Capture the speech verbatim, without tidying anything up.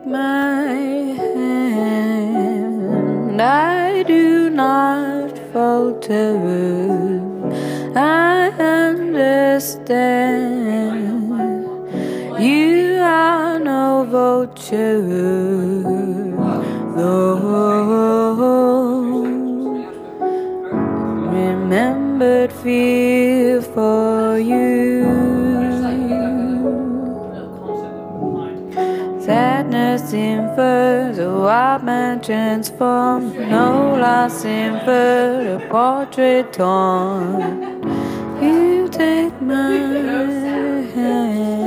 my hand, I do not falter. I understand you are no vulture, though remembered fear for you. Sadness infers, a wild man transformed, no loss inferred, a portrait torn. You take my hand.